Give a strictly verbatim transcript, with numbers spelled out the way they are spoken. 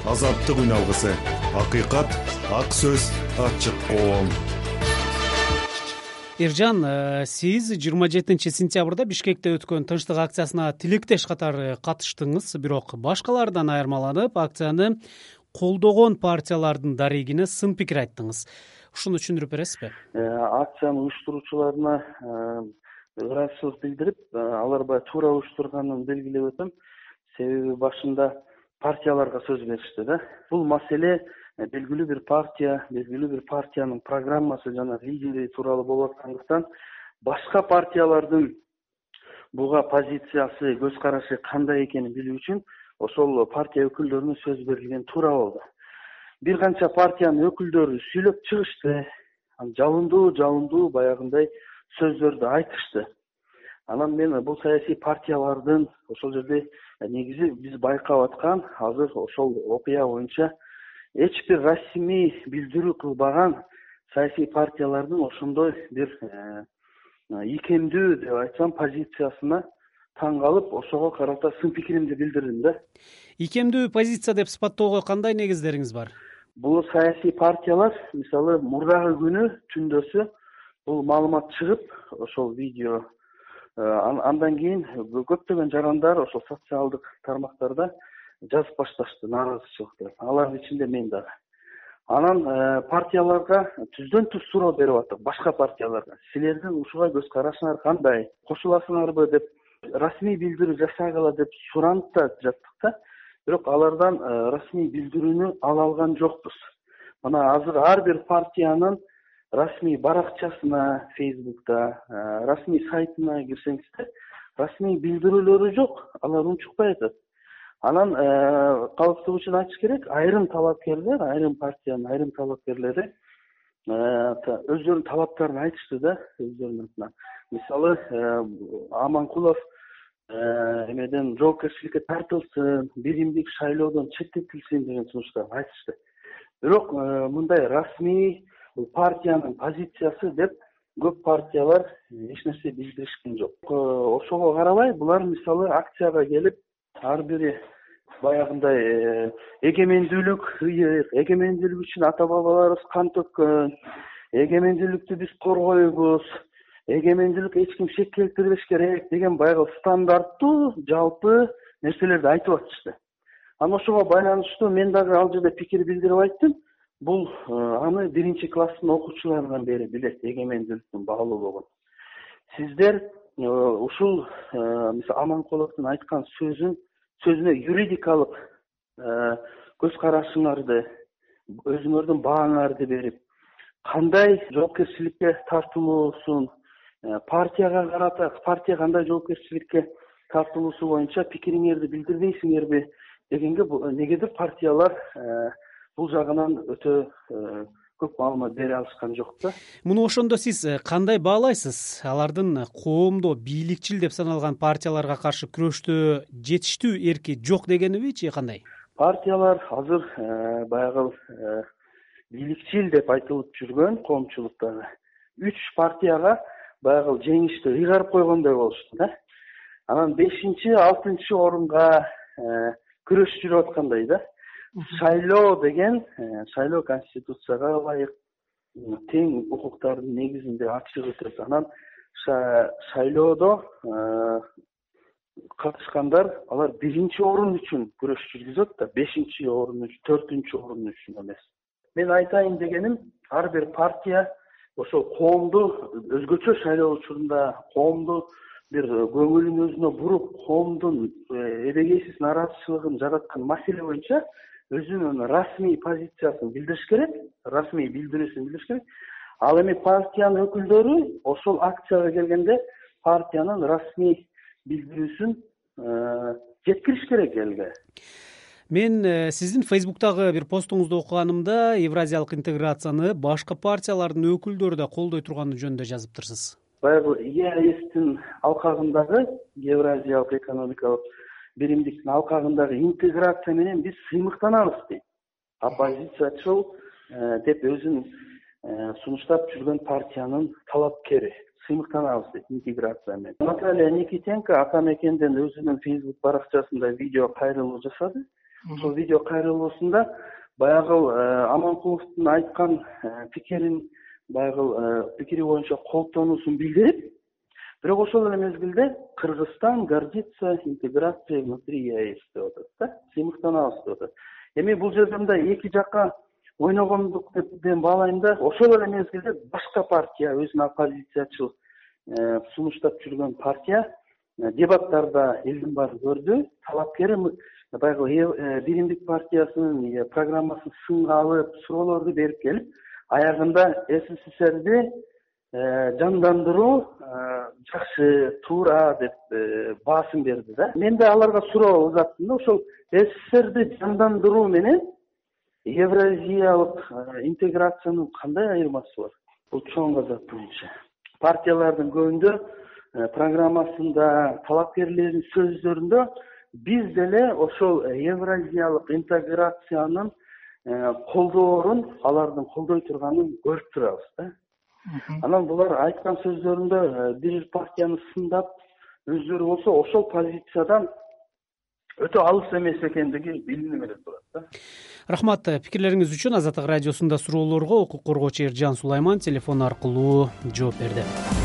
Азаттык үн алгысы. Акыйкат, ак сөз, ачык коом. Эржан, сиз жыйырма жетинчи сентябрда Бишкекте өткөн тынчтык акциясына тилектеш катары катыштыңыз, бирок башкалардан айырмаланып, акцияны колдогон партиялардын дарегине сын пикир айттыңыз. Ушуну түшүндүрүп бересизби? Акцияны уюштуруучуларына ыраазычылык билдирип, алар туура уюштурганын белгилеп өтөм. Себеби башында партияларга сөз беришти да. Бул маселе белгилүү бир партия, белгилүү бир партиянын программасы жана лидери тууралуу болуп аткандыктан, башка партиялардын буга позициясы, көз карашы кандай экенин билүү үчүн ошол партия өкүлдөрүнө сөз берилген туура болду. Бир канча партиянын өкүлдөрү сүйлөп чыгышты, жалындуу жалындуу баягындай сөздөрдү айтышты. Анан мен бул саясий партиялардын ошол жерде негизи биз байкап аткан азыр ошол окуя боюнча эч бир расмий билдирүү кылбаган саясий партиялардын ошондой бир ийкемдүү деп айтсам позициясына таң калып, ошого карата сын пикиримди билдирдим да. Ийкемдүү позиция деп сыпаттоого кандай негиздериңиз бар? Бул саясий партиялар, мисалы, мурдагы күнү түндөсү бул маалымат чыгып, ошол видео андан кийин көптөгөн жарандар ошол социалдык тармактарда жазып башташты нааразычылыкты. Алардын ичинде мен дагы. Анан партияларга түздөн түз суроо берип аттык, башка партияларга. Силердин ушуга көз карашыңар кандай? Кошуласыңарбы деп расмий билдирүү жасагыла деп суранып да жаттык да. Бирок алардан расмий билдирүүнү ала алган жокпуз. Мына азыр ар бир партиянын расмий баракчасына, Facebook'та, расмий сайтына кирсеңиздер, расмий билдирүүлөрү жок, алар унчукпай атат. Анан калыстык үчүн айтыш керек, айрым талапкерлер, айрым партиянын айрым талапкерлери өздөрүнүн талаптарын айтышты да, өздөрүнүн атынан. Мисалы, Аманкулов эмеден жоопкерчиликке тартылсын, биримдик шайлоодон четтетилсин деген сунуштарды айтышты. Бирок мындай расмий бул партиянын позициясы деп көп партиялар эч нерсе билдиришкен жок. Ошого карабай, булар мисалы акцияга келип, ар бири баягындай эгемендүүлүк ыйык, эгемендүүлүк үчүн ата бабаларыбыз кан төккөн, эгемендүүлүктү биз коргойбуз, эгемендүүлүк эч ким шек келтирбеш керек деген баягы стандарттуу жалпы нерселерди айтып атышты. Анан ошого байланыштуу мен дагы ал жерде пикир билдирип айттым. Бул аны биринчи класстын окуучуларынан бери билет, эгемендүүлүктүн баалуулугун. Сиздер ушул мисалы Аманкуловдун айткан сөзүн сөзүнө юридикалык көз карашыңарды, өзүңөрдүн бааңарды берип, кандай жоопкерчиликке тартылуусун, партияга карата, партия кандай жоопкерчиликке тартылуусу боюнча пикириңерди билдирбейсиңерби дегенге негедир партиялар бул жагынан өтө көп маалымат бере алышкан жок да. Муну ошондо сиз кандай баалайсыз? Алардын коомдо бийликчил деп саналган партияларга каршы күрөштө жетиштүү эрки жок дегениби же кандай? Партиялар азыр баягы бийликчил деп айтылып жүргөн коомчулуктагы үч партияга баягы жеңишти ыйгарып койгондой болушту да. Анан бешинчи, алтынчы орунга күрөш жүрүп аткандай да. Шайлоо деген, шайлоо конституцияга ылайык тең укуктардын негизинде ачык өтөт. Анан шайлоодо катышкандар алар биринчи орун үчүн күрөш жүргүзөт да, бешинчи орун үчүн, төртүнчү орун үчүн эмес. Мен айтайын дегеним, ар бир партия ошол коомду өзгөчө шайлоо учурунда коомду бир көңүлүн өзүнө буруп, коомдун эбегейсиз нааразычылыгын жараткан маселе боюнча өзүнүн расмий позициясын билдириш керек, расмий билдирүүсүн билдириш керек. Ал эми партиянын өкүлдөрү ошол акцияга келгенде партиянын расмий билдирүүсүн жеткириш керек элге. Мен сиздин Facebook'тагы бир постуңузду окуганымда евразиялык интеграцияны башка партиялардын өкүлдөрү да колдой турганы жөнүндө жазыптырсыз. Баягы ЕАЭстин алкагындагы евразиялык экономикалык биримдиктин алкагындагы интеграция менен биз сыймыктанабыз дейт. Оппозициячыл деп өзүн сунуштап жүргөн партиянын талапкери. Сыймыктанабыз дейт интеграция менен. Наталья Никитенко ата мекенден өзүнүн Facebook баракчасында видео кайрылуу жасады. ошол видео кайрылуусунда баягы Аманкуловдун айткан пикирин баягы пикири боюнча колдонуусун билдирип, бирок ошол эле мезгилде Кыргызстан гордится интеграцией внутри ЕАЭС деп атат да, сыймыктанабыз деп атат. Эми бул жерде мындай эки жакка ойногондук деп мен баалайм да, ошол эле мезгилде башка партия, өзүнүн оппозициячыл сунуштап жүргөн партия дебаттарда элдин баары көрдү, талапкери баягы Биримдик партиясынын программасын сынга алып, суроолорду берип келип, аягында СССРди жандандыруу жакшы, туура деп баасын берди да. Мен да аларга суроо узаттым да, ошол СССРди жандандыруу менен евразиялык интеграциянын кандай айырмасы бар? Бул чоң казак боюнча. Партиялардын көбүндө программасында, талапкерлердин сөздөрүндө биз деле ошол евразиялык интеграциянын колдоорун, алардын колдой турганын көрүп турабыз да. Анан булар айткан сөздөрүндө бир партияны сындап, өздөрү болсо ошол позициядан өтө алыс эмес экендиги билинип эле турат да. Рахмат пикирлериңиз үчүн. Азаттык радиосунда суроолорго укук коргоочу Эржан Сулайман телефон аркылуу жооп берди.